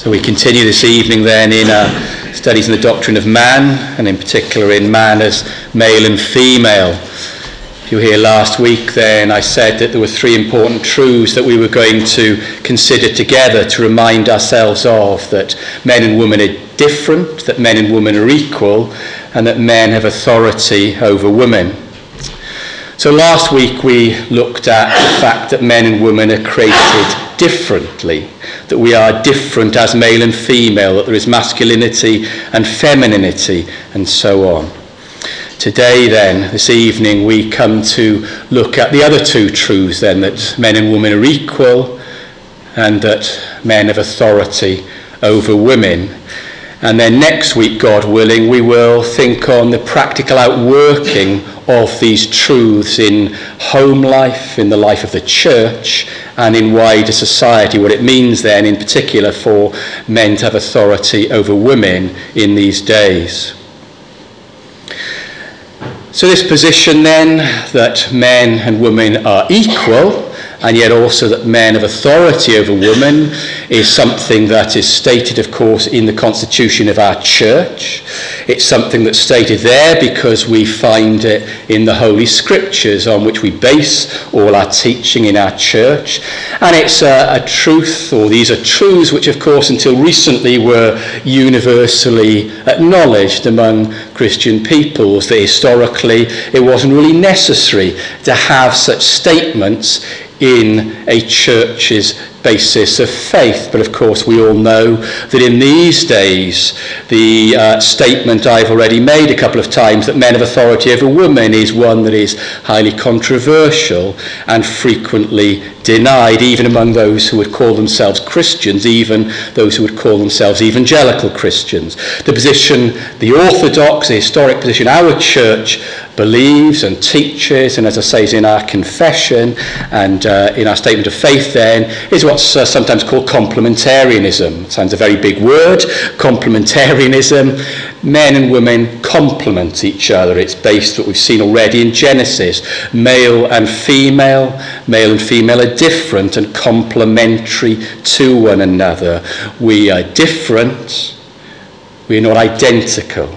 So we continue this evening then in our studies in the doctrine of man, and in particular in man as male and female. If you were here last week, then I said that there were three important truths that we were going to consider together to remind ourselves of: that men and women are different, that men and women are equal, and that men have authority over women. So last week we looked at the fact that men and women are created differently, that we are different as male and female, that there is masculinity and femininity, and so on. Today then, this evening, we come to look at the other two truths then, that men and women are equal and that men have authority over women. And then next week, God willing, we will think on the practical outworking of these truths in home life, in the life of the church, and in wider society, what it means then in particular for men to have authority over women in these days. So this position then, that men and women are equal, and yet also that men have authority over women, is something that is stated, of course, in the constitution of our church. It's something that's stated there because we find it in the Holy Scriptures on which we base all our teaching in our church. And it's a truth, or these are truths which, of course, until recently were universally acknowledged among Christian peoples, that historically it wasn't really necessary to have such statements in a church's basis of faith. But of course we all know that in these days the statement I've already made a couple of times, that men have authority over women, is one that is highly controversial and frequently denied, even among those who would call themselves Christians, even those who would call themselves evangelical Christians. The position, the orthodox, the historic position our church believes and teaches, and as I say is in our confession and in our statement of faith then, is what's sometimes called complementarianism. It sounds a very big word, complementarianism. Men and women complement each other. It's based, what we've seen already in Genesis, male and female. Male and female are different and complementary to one another. We are different, we are not identical.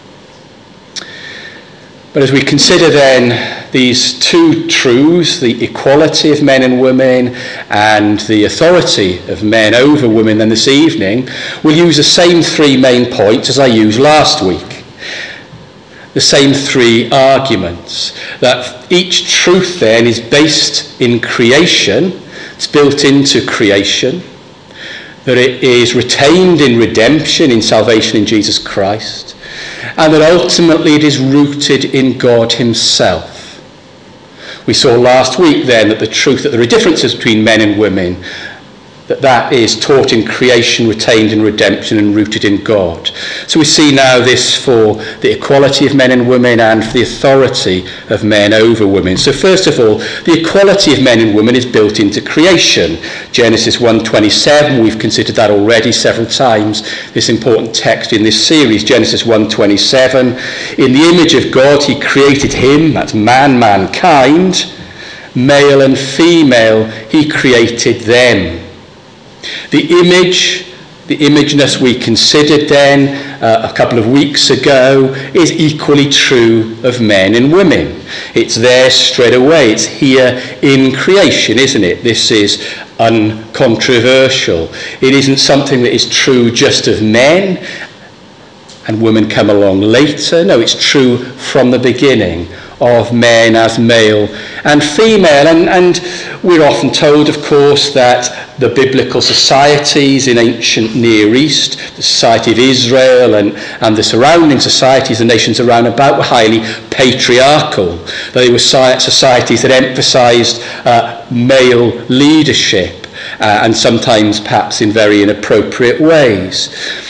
But as we consider then these two truths, the equality of men and women and the authority of men over women, then this evening we'll use the same three main points as I used last week. The same three arguments, that each truth then is based in creation, it's built into creation, that it is retained in redemption, in salvation in Jesus Christ, and that ultimately it is rooted in God himself. We saw last week then that the truth that there are differences between men and women, that is taught in creation, retained in redemption, and rooted in God. So we see now this for the equality of men and women and for the authority of men over women. So first of all, the equality of men and women is built into creation. Genesis 1:27, we've considered that already several times, this important text in this series. Genesis 1:27, in the image of God he created him, that's man, mankind, male and female he created them. The imageness we considered then a couple of weeks ago is equally true of men and women. It's there straight away. It's here in creation, isn't it? This is uncontroversial. It isn't something that is true just of men and women come along later. No, it's true from the beginning of men as male and female. And we're often told, of course, that the biblical societies in ancient Near East, the society of Israel and the surrounding societies, the nations around about, were highly patriarchal. They were societies that emphasized male leadership and sometimes perhaps in very inappropriate ways.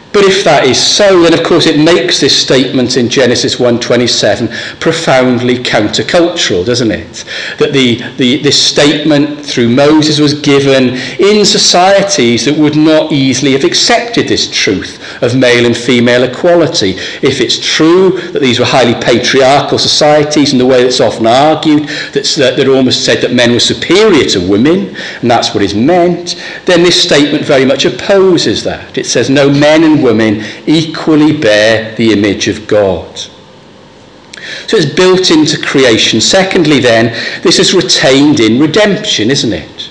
But if that is so, then of course it makes this statement in Genesis 1:27 profoundly countercultural, doesn't it? That this statement through Moses was given in societies that would not easily have accepted this truth of male and female equality. If it's true that these were highly patriarchal societies, in the way that's often argued, that almost said that men were superior to women, and that's what is meant, then this statement very much opposes that. It says no, men and women equally bear the image of God. So it's built into creation. Secondly then, this is retained in redemption, isn't it?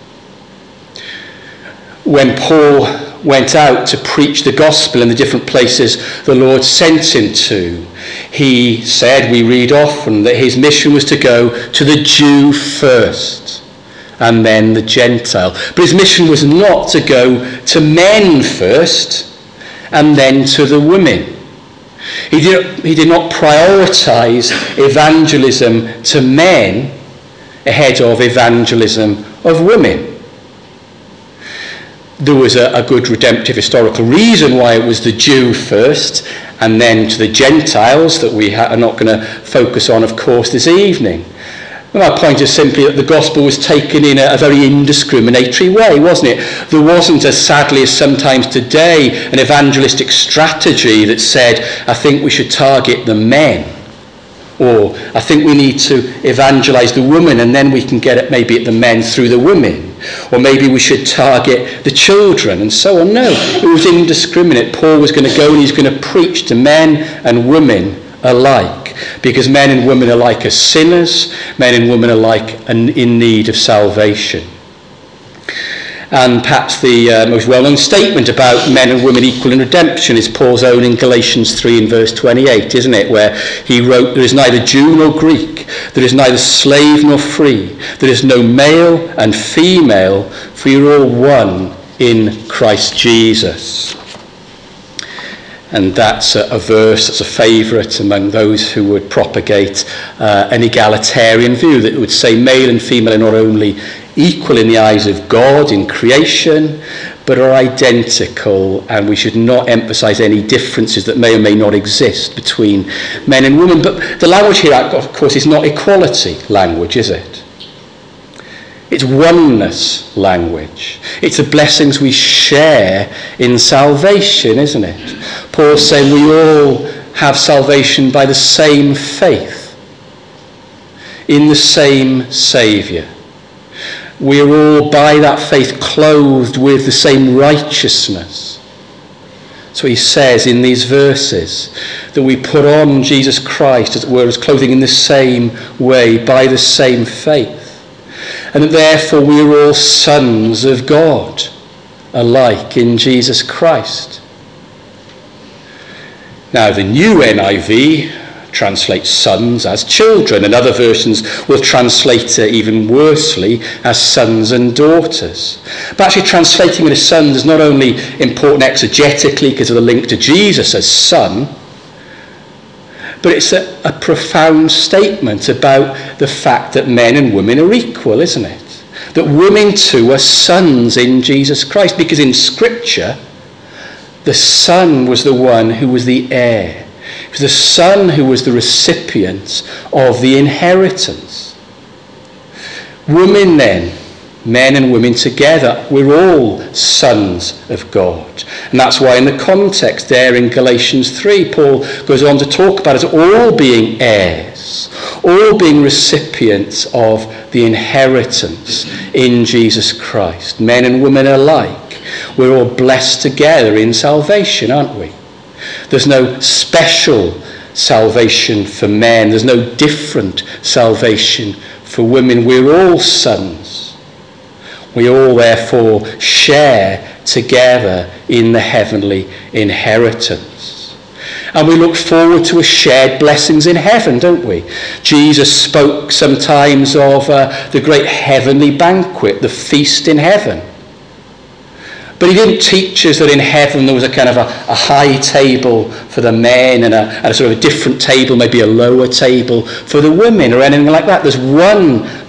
When Paul went out to preach the gospel in the different places the Lord sent him to, he said, we read often, that his mission was to go to the Jew first and then the Gentile. But his mission was not to go to men first and then to the women. He did not prioritise evangelism to men ahead of evangelism of women. There was a good redemptive historical reason why it was the Jew first and then to the Gentiles that we are not going to focus on, of course, this evening. My point is simply that the gospel was taken in a very indiscriminatory way, wasn't it? There wasn't, as sadly as sometimes today, an evangelistic strategy that said, I think we should target the men, or I think we need to evangelise the women and then we can get it maybe at the men through the women, or maybe we should target the children and so on. No, it was indiscriminate. Paul was going to go and he's going to preach to men and women alike, because men and women alike are sinners, men and women alike are in need of salvation. And perhaps the most well-known statement about men and women equal in redemption is Paul's own in Galatians 3 and verse 28, isn't it? Where he wrote, there is neither Jew nor Greek, there is neither slave nor free, there is no male and female, for you're all one in Christ Jesus. And that's a verse that's a favourite among those who would propagate an egalitarian view that would say male and female are not only equal in the eyes of God in creation, but are identical, and we should not emphasise any differences that may or may not exist between men and women. But the language here, of course, is not equality language, is it? It's oneness language. It's the blessings we share in salvation, isn't it? Paul's saying we all have salvation by the same faith, in the same Saviour. We are all by that faith clothed with the same righteousness. So he says in these verses that we put on Jesus Christ, as it were, as clothing in the same way, by the same faith. And that therefore we are all sons of God, alike in Jesus Christ. Now the new NIV translates sons as children, and other versions will translate it even worsely as sons and daughters. But actually translating it as sons is not only important exegetically because of the link to Jesus as son, but it's a profound statement about the fact that men and women are equal, isn't it? That women too are sons in Jesus Christ, because in Scripture, the son was the one who was the heir. It was the son who was the recipient of the inheritance. Women then, men and women together, we're all sons of God. And that's why in the context there in Galatians 3, Paul goes on to talk about us all being heirs, all being recipients of the inheritance in Jesus Christ. Men and women alike. We're all blessed together in salvation, aren't we? There's no special salvation for men. There's no different salvation for women. We're all sons. We all therefore share together in the heavenly inheritance. And we look forward to a shared blessings in heaven, don't we? Jesus spoke sometimes of the great heavenly banquet, the feast in heaven. But he didn't teach us that in heaven there was a kind of a high table for the men and a sort of a different table, maybe a lower table for the women or anything like that. There's one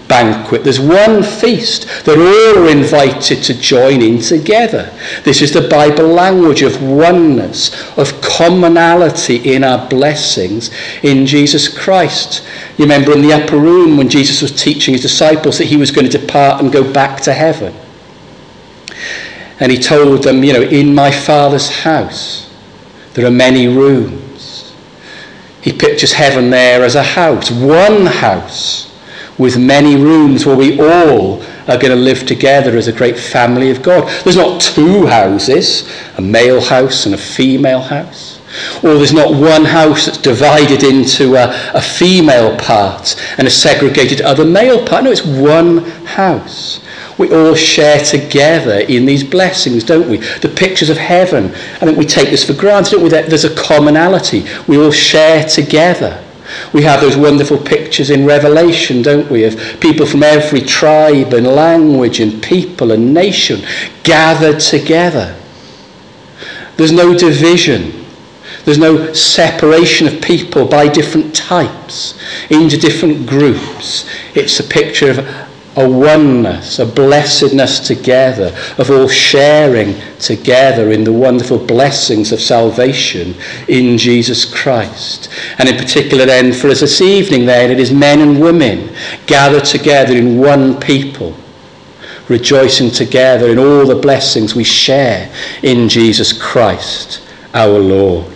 banquet. There's one feast that all are invited to join in together. This is the Bible language of oneness, of commonality in our blessings in Jesus Christ. You remember in the upper room when Jesus was teaching his disciples that he was going to depart and go back to heaven. And he told them, in my Father's house there are many rooms. He pictures heaven there as a house, one house, with many rooms where we all are going to live together as a great family of God. There's not two houses, a male house and a female house. Or there's not one house that's divided into a female part and a segregated other male part. No, it's one house. We all share together in these blessings, don't we? The pictures of heaven, I think we take this for granted, don't we? That there's a commonality. We all share together. We have those wonderful pictures in Revelation, don't we, of people from every tribe and language and people and nation gathered together. There's no division. There's no separation of people by different types into different groups. It's a picture of a oneness, a blessedness together, of all sharing together in the wonderful blessings of salvation in Jesus Christ. And in particular then for us this evening then, it is men and women gathered together in one people, rejoicing together in all the blessings we share in Jesus Christ our Lord.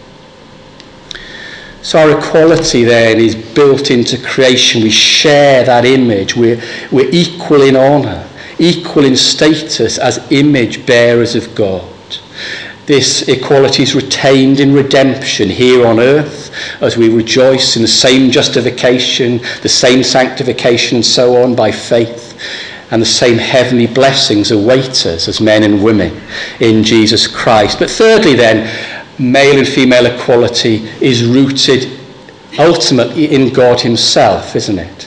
So our equality then is built into creation. We share that image. We're equal in honour, equal in status as image bearers of God. This equality is retained in redemption here on earth as we rejoice in the same justification, the same sanctification and so on by faith, and the same heavenly blessings await us as men and women in Jesus Christ. But thirdly then, male and female equality is rooted ultimately in God himself, isn't it?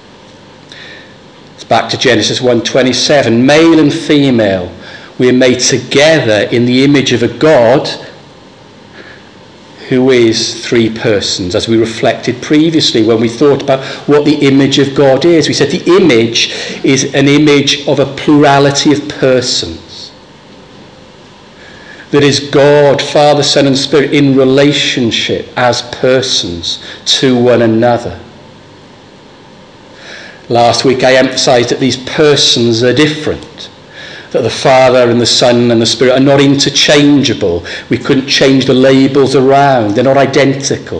It's back to Genesis 1:27. Male and female, we are made together in the image of a God who is three persons, as we reflected previously when we thought about what the image of God is. We said the image is an image of a plurality of persons. That is God, Father, Son and Spirit in relationship as persons to one another. Last week I emphasised that these persons are different. That the Father and the Son and the Spirit are not interchangeable. We couldn't change the labels around. They're not identical.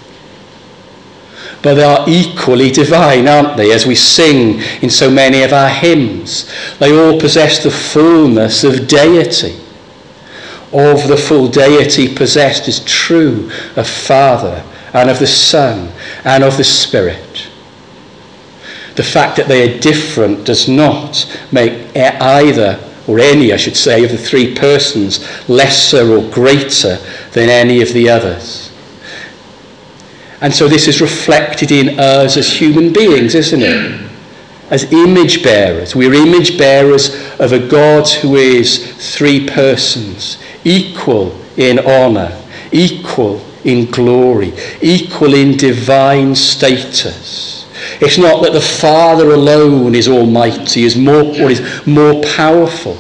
But they are equally divine, aren't they? As we sing in so many of our hymns. They all possess the fullness of deity. Of the full deity possessed is true of Father and of the Son and of the Spirit. The fact that they are different does not make either, or any I should say, of the three persons lesser or greater than any of the others. And so this is reflected in us as human beings, isn't it? As image bearers. We're image bearers of a God who is three persons, equal in honour, equal in glory, equal in divine status. It's not that the Father alone is almighty, is more powerful.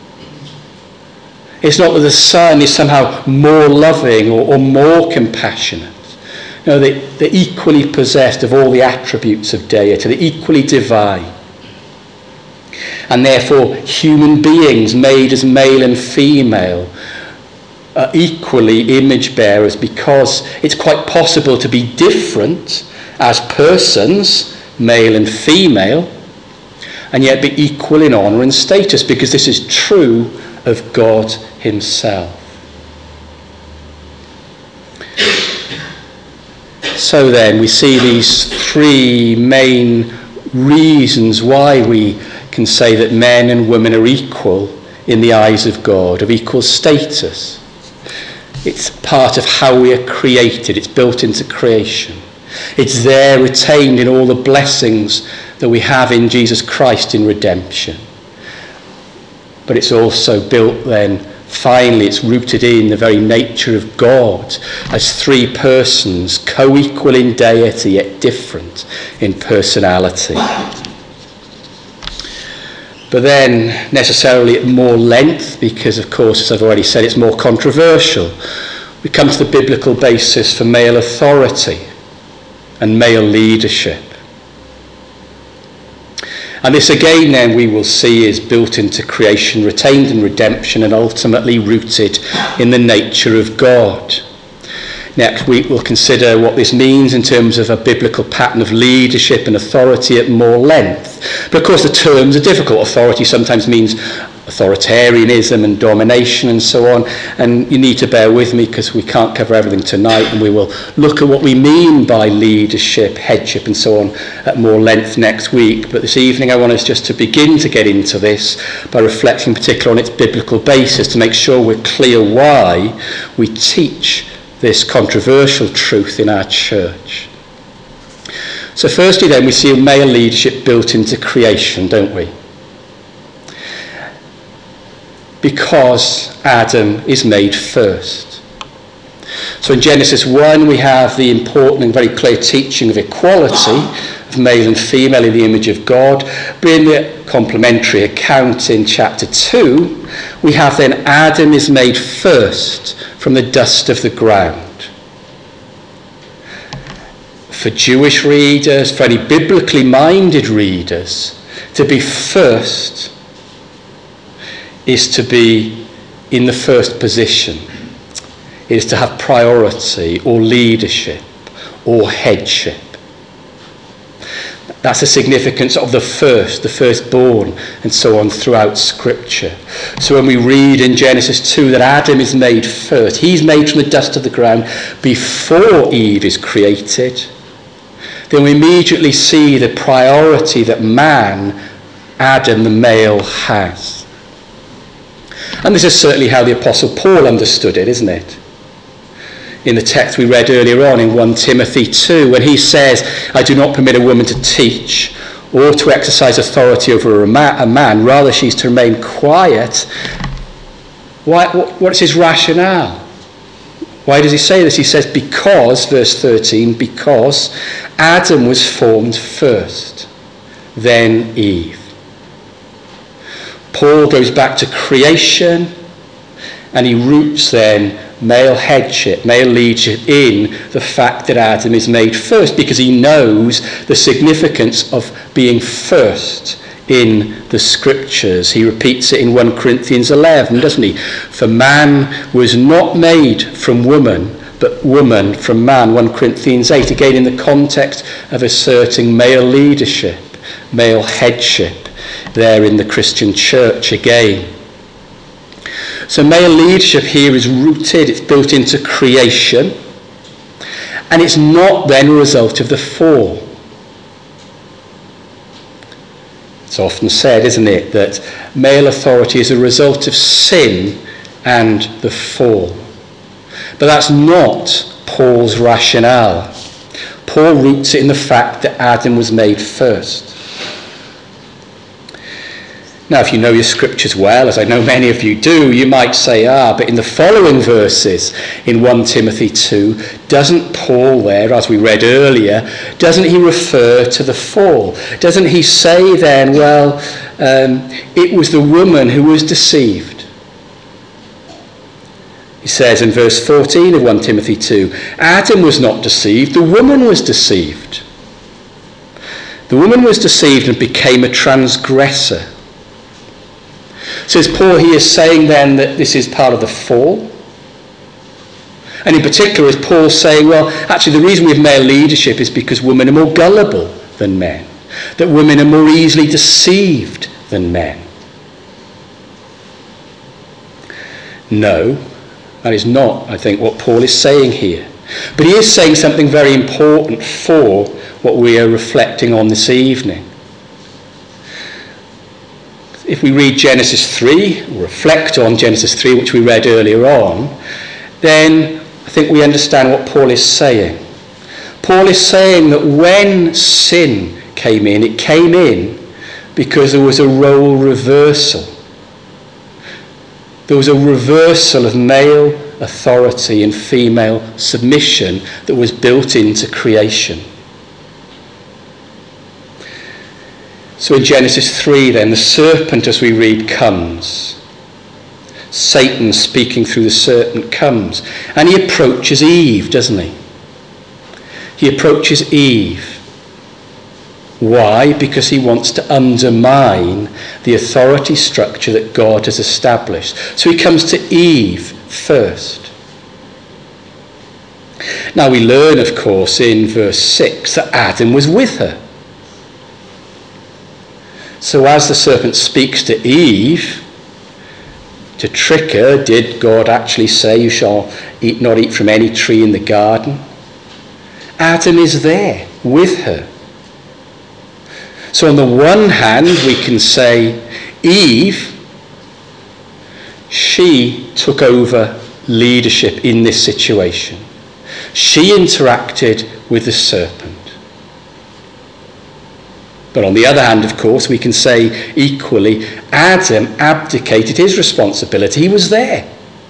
It's not that the Son is somehow more loving or more compassionate. No, they're equally possessed of all the attributes of deity. They're equally divine. And therefore, human beings made as male and female are equally image bearers, because it's quite possible to be different as persons, male and female, and yet be equal in honour and status, because this is true of God himself. So then we see these three main reasons why we can say that men and women are equal in the eyes of God, of equal status. It's part of how we are created. It's built into creation. It's there retained in all the blessings that we have in Jesus Christ in redemption. But it's also built then, finally, it's rooted in the very nature of God as three persons, co-equal in deity yet different in personality. but then necessarily at more length, because of course, as I've already said, it's more controversial. We come to the biblical basis for male authority and male leadership. And this again then we will see is built into creation, retained in redemption, and ultimately rooted in the nature of God. Next week we'll consider what this means in terms of a biblical pattern of leadership and authority at more length. But of course the terms are difficult. Authority sometimes means authoritarianism and domination and so on. And you need to bear with me because we can't cover everything tonight, and we will look at what we mean by leadership, headship and so on at more length next week. But this evening I want us just to begin to get into this by reflecting particularly on its biblical basis to make sure we're clear why we teach this controversial truth in our church. So firstly then, we see male leadership built into creation, don't we? Because Adam is made first. So in Genesis 1 we have the important and very clear teaching of equality of male and female in the image of God. But in the complementary account in chapter 2 we have then Adam is made first from the dust of the ground. For Jewish readers, for any biblically minded readers, to be first is to be in the first position. It is to have priority or leadership or headship. That's the significance of the firstborn, and so on throughout Scripture. So when we read in Genesis 2 that Adam is made first, he's made from the dust of the ground before Eve is created, then we immediately see the priority that man, Adam the male, has. And this is certainly how the Apostle Paul understood it, isn't it? In the text we read earlier on in 1 Timothy 2, when he says, I do not permit a woman to teach or to exercise authority over a man, rather she's to remain quiet. What is his rationale? Why does he say this? He says, because, verse 13, because Adam was formed first, then Eve. Paul goes back to creation, and he roots then male headship, male leadership in the fact that Adam is made first, because he knows the significance of being first in the Scriptures. He repeats it in 1 Corinthians 11, doesn't he? For man was not made from woman, but woman from man. 1 Corinthians 8, again in the context of asserting male leadership, male headship there in the Christian church again. So male leadership here is rooted, it's built into creation, and it's not then a result of the fall. It's often said, isn't it, that male authority is a result of sin and the fall. But that's not Paul's rationale. Paul roots it in the fact that Adam was made first. Now, if you know your Scriptures well, as I know many of you do, you might say, but in the following verses in 1 Timothy 2, doesn't Paul there, as we read earlier, doesn't he refer to the fall? Doesn't he say then, it was the woman who was deceived? He says in verse 14 of 1 Timothy 2, Adam was not deceived, the woman was deceived. The woman was deceived and became a transgressor. So is Paul here saying then that this is part of the fall? And in particular, is Paul saying, actually the reason we have male leadership is because women are more gullible than men, that women are more easily deceived than men? No, that is not, I think, what Paul is saying here. But he is saying something very important for what we are reflecting on this evening. If we read Genesis 3, or reflect on Genesis 3, which we read earlier on, then I think we understand what Paul is saying. Paul is saying that when sin came in, it came in because there was a role reversal. There was a reversal of male authority and female submission that was built into creation. So in Genesis 3 then, the serpent, as we read, comes. Satan, speaking through the serpent, comes. And he approaches Eve, doesn't he? He approaches Eve. Why? Because he wants to undermine the authority structure that God has established. So he comes to Eve first. Now we learn, of course, in verse 6 that Adam was with her. So as the serpent speaks to Eve, to trick her, did God actually say, you shall not eat from any tree in the garden? Adam is there with her. So on the one hand, we can say Eve, she took over leadership in this situation. She interacted with the serpent. But on the other hand, of course, we can say equally, Adam abdicated his responsibility. He was there.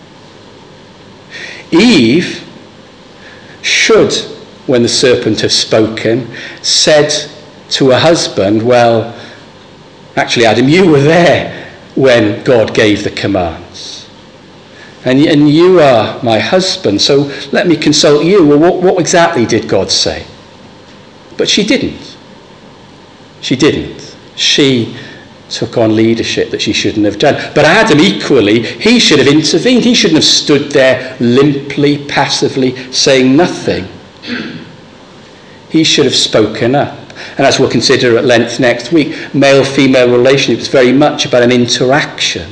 Eve should, when the serpent had spoken, said to her husband, well, actually, Adam, you were there when God gave the commands. And you are my husband, so let me consult you. Well, what exactly did God say? But she didn't. She didn't. She took on leadership that she shouldn't have done. But Adam, equally, he should have intervened. He shouldn't have stood there limply, passively, saying nothing. He should have spoken up. And as we'll consider at length next week, male-female relationship is very much about an interaction.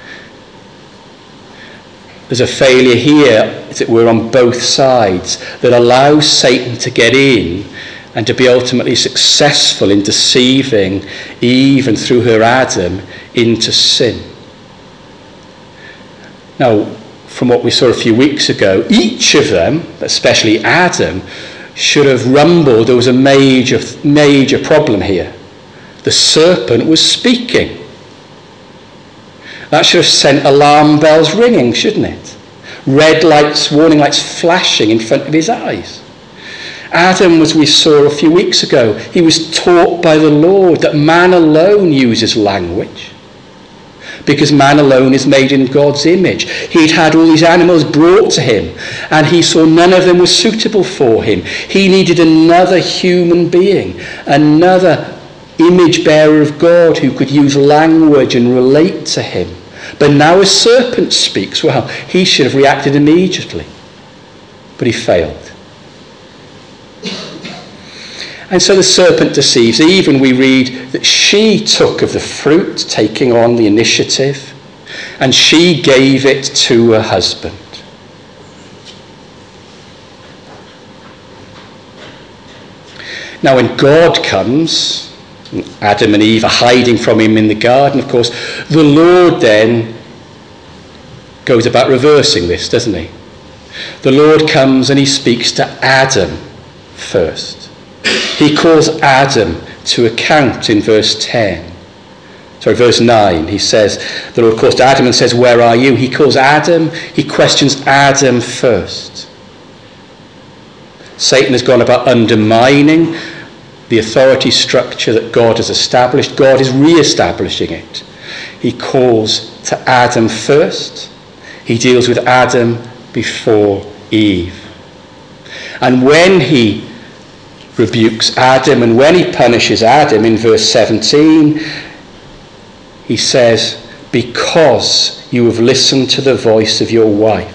There's a failure here, as it were, on both sides that allows Satan to get in and to be ultimately successful in deceiving Eve and through her Adam into sin. Now, from what we saw a few weeks ago, each of them, especially Adam, should have rumbled there was a major problem here. The serpent was speaking. That should have sent alarm bells ringing, shouldn't it? Red lights, warning lights flashing in front of his eyes. Adam, as we saw a few weeks ago, he was taught by the Lord that man alone uses language, because man alone is made in God's image. He'd had all these animals brought to him, and he saw none of them were suitable for him. He needed another human being, another image bearer of God who could use language and relate to him. But now a serpent speaks. Well, he should have reacted immediately, but he failed. And so the serpent deceives Eve, and we read that she took of the fruit, taking on the initiative, and she gave it to her husband. Now when God comes, Adam and Eve are hiding from him in the garden, of course, the Lord then goes about reversing this, doesn't he? The Lord comes and he speaks to Adam first. He calls Adam to account in verse 9. He says, the Lord calls to Adam and says, where are you? He calls Adam, he questions Adam first. Satan has gone about undermining the authority structure that God has established. God is re-establishing it. He calls to Adam first. He deals with Adam before Eve. And when he rebukes Adam and when he punishes Adam in verse 17, he says, because you have listened to the voice of your wife.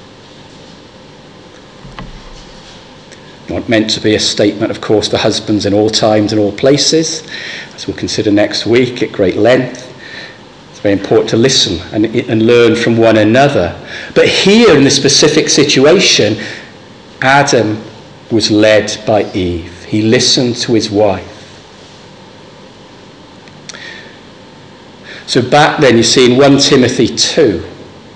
Not meant to be a statement, of course, for husbands in all times and all places, as we'll consider next week at great length. It's very important to listen and learn from one another. But here in this specific situation, Adam was led by Eve. He listened to his wife. So back then, you see, in 1 Timothy 2.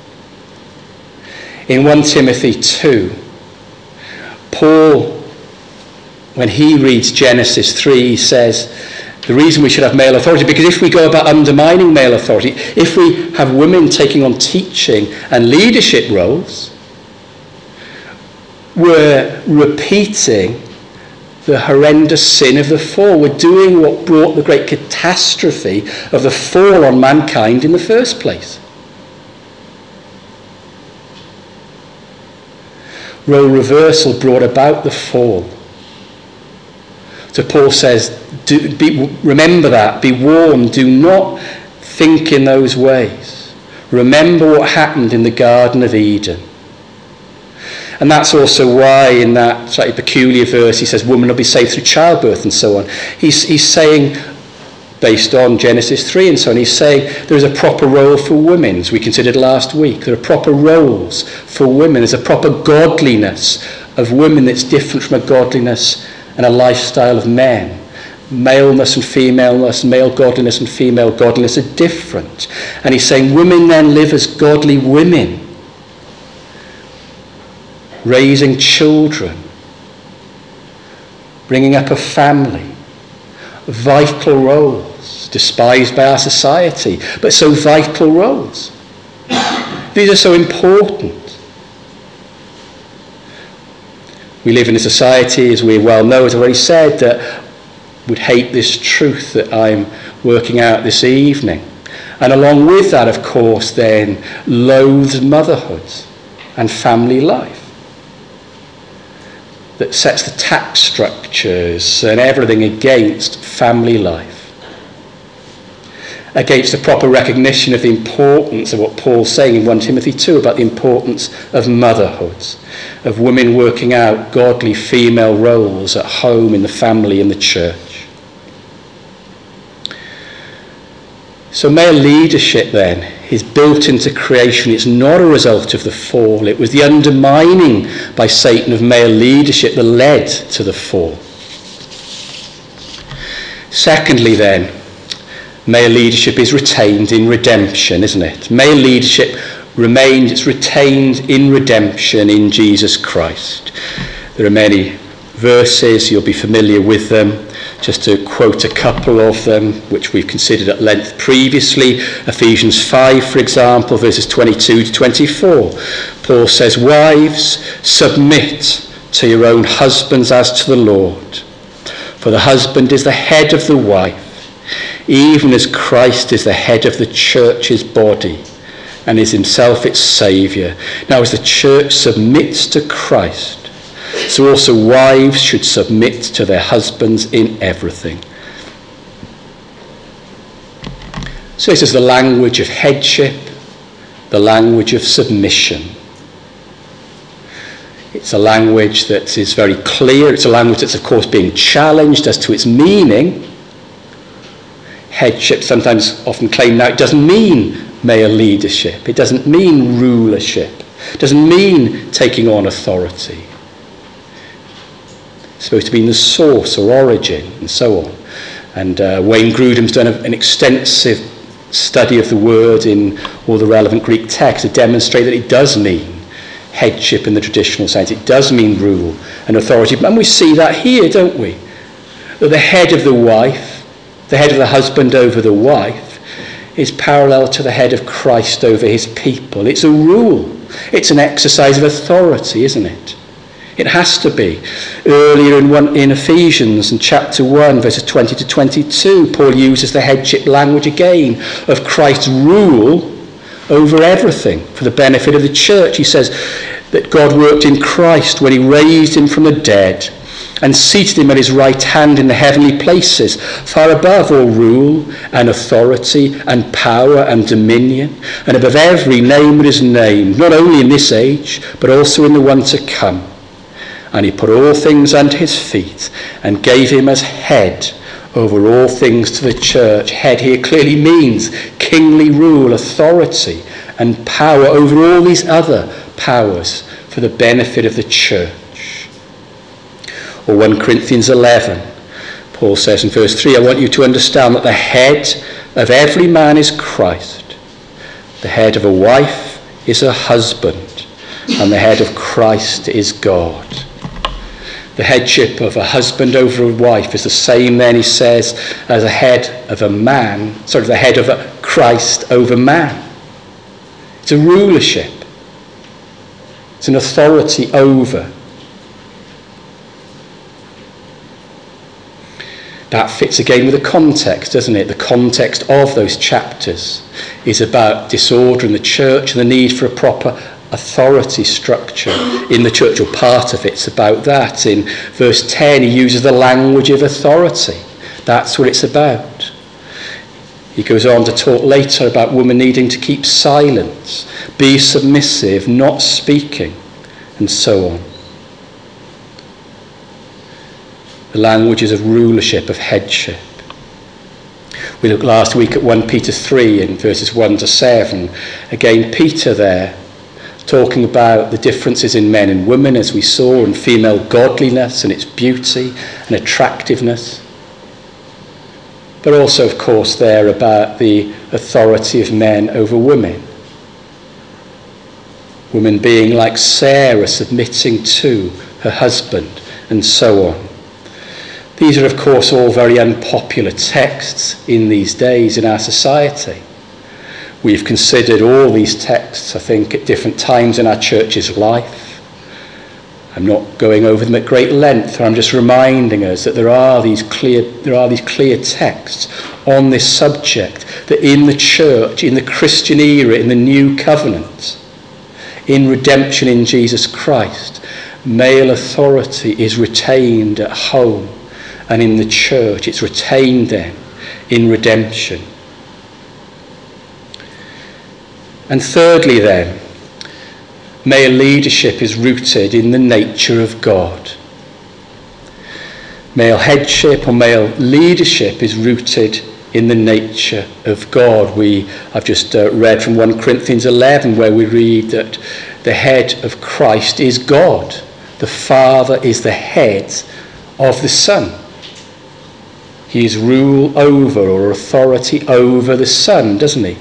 In 1 Timothy 2, Paul, when he reads Genesis 3, he says, the reason we should have male authority, because if we go about undermining male authority, if we have women taking on teaching and leadership roles, we're repeating the horrendous sin of the fall. We're doing what brought the great catastrophe of the fall on mankind in the first place. Role reversal brought about the fall. So Paul says, remember that, be warned, do not think in those ways. Remember what happened in the Garden of Eden. And that's also why in that slightly peculiar verse he says woman will be saved through childbirth and so on. He's saying, based on Genesis 3 and so on, he's saying there is a proper role for women, as we considered last week. There are proper roles for women. There's a proper godliness of women that's different from a godliness and a lifestyle of men. Maleness and femaleness, male godliness and female godliness are different. And he's saying women then live as godly women, raising children, bringing up a family, vital roles, despised by our society, but so vital roles. These are so important. We live in a society, as we well know, as I've already said, that would hate this truth that I'm working out this evening. And along with that, of course, then loathes motherhood and family life. That sets the tax structures and everything against family life. Against the proper recognition of the importance of what Paul's saying in 1 Timothy 2 about the importance of motherhood, of women working out godly female roles at home, in the family, in the church. So male leadership then is built into creation. It's not a result of the fall. It was the undermining by Satan of male leadership that led to the fall. Secondly then, male leadership is retained in redemption, isn't it? Male leadership remains, it's retained in redemption in Jesus Christ. There are many verses, you'll be familiar with them. Just to quote a couple of them, which we've considered at length previously. Ephesians 5, for example, verses 22 to 24. Paul says, wives, submit to your own husbands as to the Lord. For the husband is the head of the wife, even as Christ is the head of the church, his body, and is himself its Saviour. Now as the church submits to Christ, so also wives should submit to their husbands in everything. So this is the language of headship, the language of submission. It's a language that is very clear. It's a language that's, of course, being challenged as to its meaning. Headship sometimes often claimed now it doesn't mean male leadership. It doesn't mean rulership. It doesn't mean taking on authority. It's supposed to be in the source or origin and so on. And Wayne Grudem's done an extensive study of the word in all the relevant Greek texts to demonstrate that it does mean headship in the traditional sense. It does mean rule and authority. And we see that here, don't we? That the head of the wife, the head of the husband over the wife, is parallel to the head of Christ over his people. It's a rule. It's an exercise of authority, isn't it? It has to be. Earlier in Ephesians, in chapter 1, verses 20 to 22, Paul uses the headship language again of Christ's rule over everything for the benefit of the church. He says that God worked in Christ when he raised him from the dead and seated him at his right hand in the heavenly places, far above all rule and authority and power and dominion, and above every name that is named, not only in this age, but also in the one to come. And he put all things under his feet and gave him as head over all things to the church. Head here clearly means kingly rule, authority, and power over all these other powers for the benefit of the church. Or 1 Corinthians 11, Paul says in verse 3, I want you to understand that the head of every man is Christ. The head of a wife is her husband, and the head of Christ is God. The headship of a husband over a wife is the same then, he says, as the head of a man, the head of a Christ over man. It's a rulership. It's an authority over. That fits again with the context, doesn't it? The context of those chapters is about disorder in the church and the need for a proper authority structure in the church, or part of it's about that. In verse 10, he uses the language of authority. That's what it's about. He goes on to talk later about women needing to keep silence, be submissive, not speaking, and so on. The languages of rulership, of headship. We looked last week at 1 Peter 3 in verses 1 to 7. Again, Peter there, talking about the differences in men and women, as we saw, and female godliness and its beauty and attractiveness. But also, of course, there about the authority of men over women. Women being like Sarah, submitting to her husband, and so on. These are, of course, all very unpopular texts in these days in our society. We've considered all these texts, I think, at different times in our church's life. I'm not going over them at great length, I'm just reminding us that there are these clear texts on this subject, that in the church, in the Christian era, in the new covenant, in redemption in Jesus Christ, male authority is retained at home. And in the church, it's retained then in redemption. And thirdly then, male leadership is rooted in the nature of God. Male headship or male leadership is rooted in the nature of God. I've just read from 1 Corinthians 11 where we read that the head of Christ is God. The Father is the head of the Son. He is rule over or authority over the Son, doesn't he?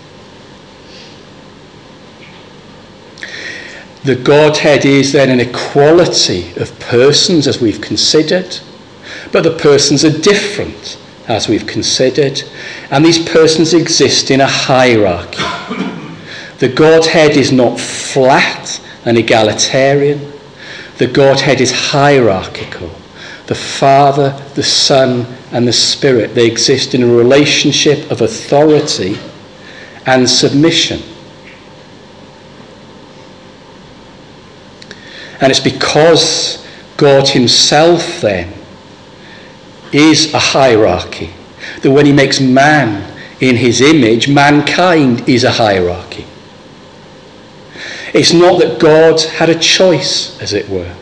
The Godhead is then an equality of persons, as we've considered, but the persons are different, as we've considered, and these persons exist in a hierarchy. The Godhead is not flat and egalitarian. The Godhead is hierarchical. The Father, the Son, and the Spirit, they exist in a relationship of authority and submission. And it's because God himself then is a hierarchy, that when he makes man in his image, mankind is a hierarchy. It's not that God had a choice, as it were.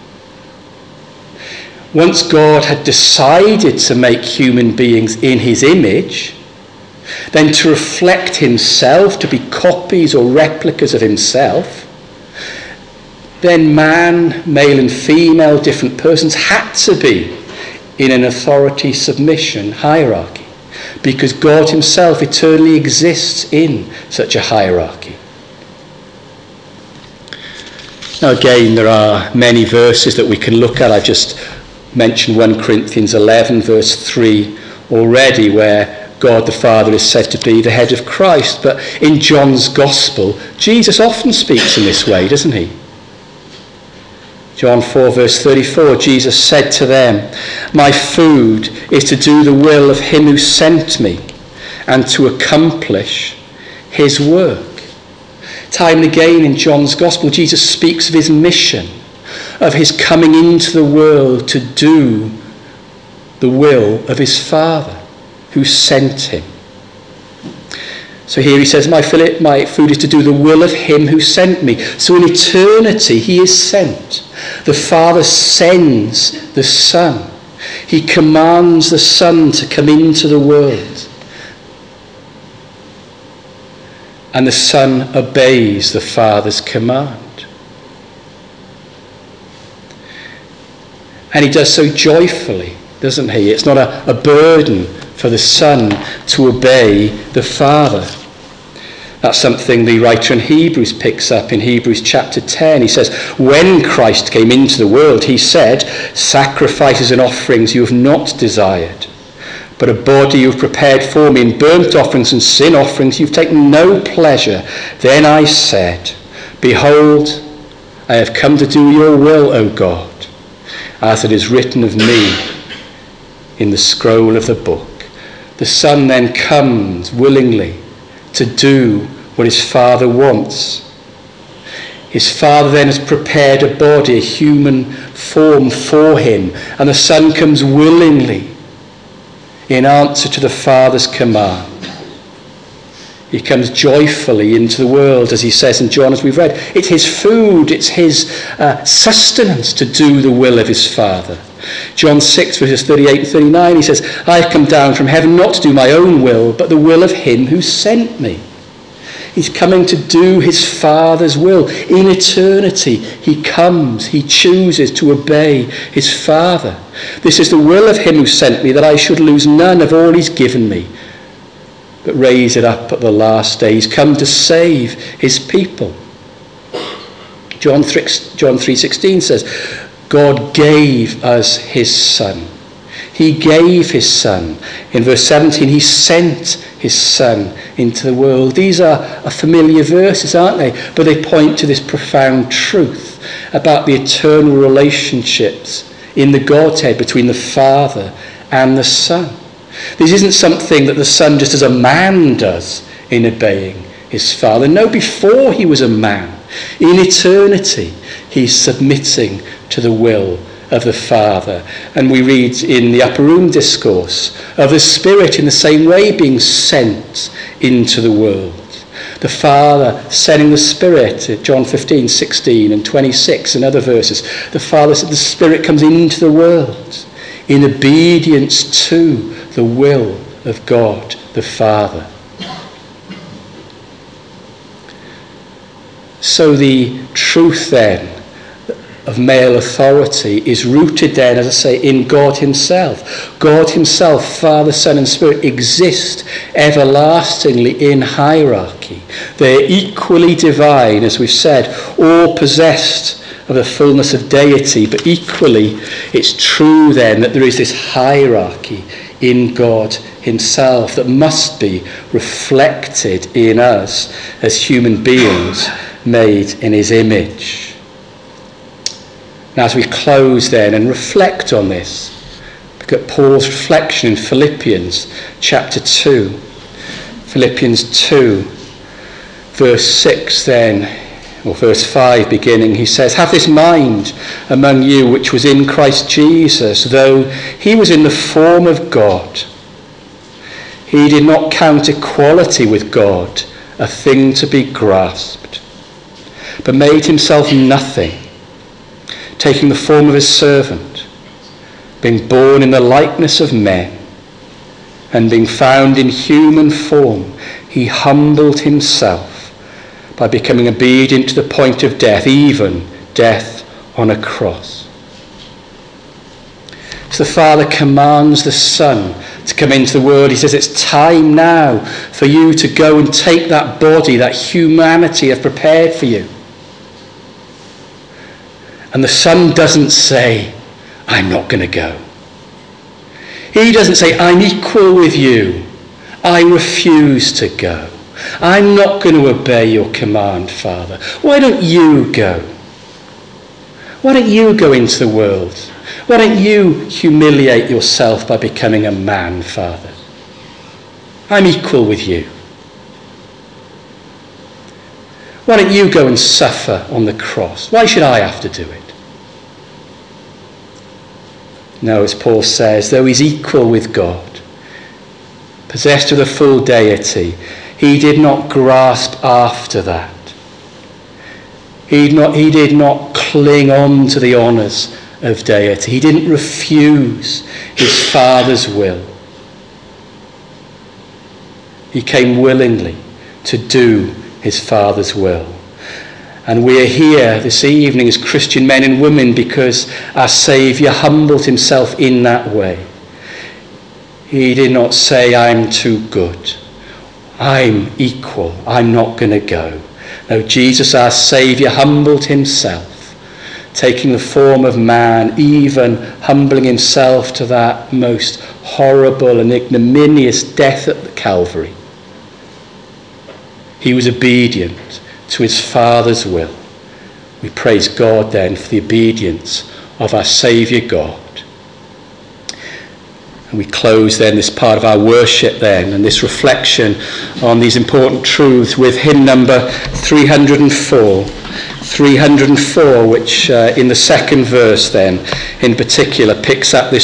Once God had decided to make human beings in his image, then to reflect himself, to be copies or replicas of himself, then man, male and female, different persons, had to be in an authority submission hierarchy, because God himself eternally exists in such a hierarchy. Now again, there are many verses that we can look at. I've just mentioned 1 Corinthians 11 verse 3 already, where God the Father is said to be the head of Christ. But in John's Gospel, Jesus often speaks in this way, doesn't he? John 4 verse 34, Jesus said to them, "My food is to do the will of him who sent me and to accomplish his work." Time and again in John's Gospel, Jesus speaks of his mission, of his coming into the world to do the will of his Father who sent him. So here he says, my food is to do the will of him who sent me. So in eternity he is sent. The Father sends the Son. He commands the Son to come into the world. And the Son obeys the Father's command. And he does so joyfully, doesn't he? It's not a burden for the Son to obey the Father. That's something the writer in Hebrews picks up in Hebrews chapter 10. He says, when Christ came into the world, he said, "Sacrifices and offerings you have not desired, but a body you have prepared for me. In burnt offerings and sin offerings you've taken no pleasure. Then I said, behold, I have come to do your will, O God, as it is written of me in the scroll of the book. The Son then comes willingly to do what his Father wants. His Father then has prepared a body, a human form for him, and the Son comes willingly in answer to the Father's command. He comes joyfully into the world, as he says in John, as we've read. It's his food, it's his sustenance to do the will of his Father. John 6, verses 38 and 39, he says, I have come down from heaven not to do my own will, but the will of him who sent me. He's coming to do his Father's will. In eternity, he comes, he chooses to obey his Father. This is the will of him who sent me, that I should lose none of all he's given me, but raise it up at the last day. He's come to save his people. John 3:16 says, God gave us his Son. He gave his Son. In verse 17, he sent his Son into the world. These are familiar verses, aren't they? But they point to this profound truth about the eternal relationships in the Godhead between the Father and the Son. This isn't something that the Son just as a man does in obeying his Father. No, before he was a man, in eternity, he's submitting to the will of the Father. And we read in the Upper Room Discourse of the Spirit in the same way being sent into the world. The Father sending the Spirit, John 15, 16 and 26 and other verses. The Father said the Spirit comes into the world in obedience to the will of God the Father. So the truth then of male authority is rooted then, as I say, in God himself. God himself, Father, Son and Spirit, exist everlastingly in hierarchy. They're equally divine, as we've said, all possessed of the fullness of deity, but equally it's true then that there is this hierarchy in God himself that must be reflected in us as human beings made in his image. Now, as we close then and reflect on this, look at Paul's reflection in Philippians chapter 2. Philippians 2, verse 6 then, or verse 5 beginning, he says, have this mind among you which was in Christ Jesus, though he was in the form of God. He did not count equality with God a thing to be grasped, but made himself nothing, taking the form of a servant, being born in the likeness of men, and being found in human form, he humbled himself by becoming obedient to the point of death, even death on a cross. So the Father commands the Son to come into the world. He says, it's time now for you to go and take that body, that humanity I've prepared for you. And the Son doesn't say, I'm not going to go. He doesn't say, I'm equal with you. I refuse to go. I'm not going to obey your command, Father. Why don't you go? Why don't you go into the world? Why don't you humiliate yourself by becoming a man, Father? I'm equal with you. Why don't you go and suffer on the cross? Why should I have to do it? No, as Paul says, though he's equal with God, possessed of the full deity, he did not grasp after that. He did not cling on to the honours of deity. He didn't refuse his Father's will. He came willingly to do his Father's will. And we are here this evening as Christian men and women because our Saviour humbled himself in that way. He did not say, I'm too good. I'm equal. I'm not going to go. No, Jesus, our Saviour, humbled himself, taking the form of man, even humbling himself to that most horrible and ignominious death at the Calvary. He was obedient to his Father's will. We praise God then for the obedience of our Saviour God. And we close then this part of our worship then, and this reflection on these important truths with hymn number 304. 304, which in the second verse then in particular picks up this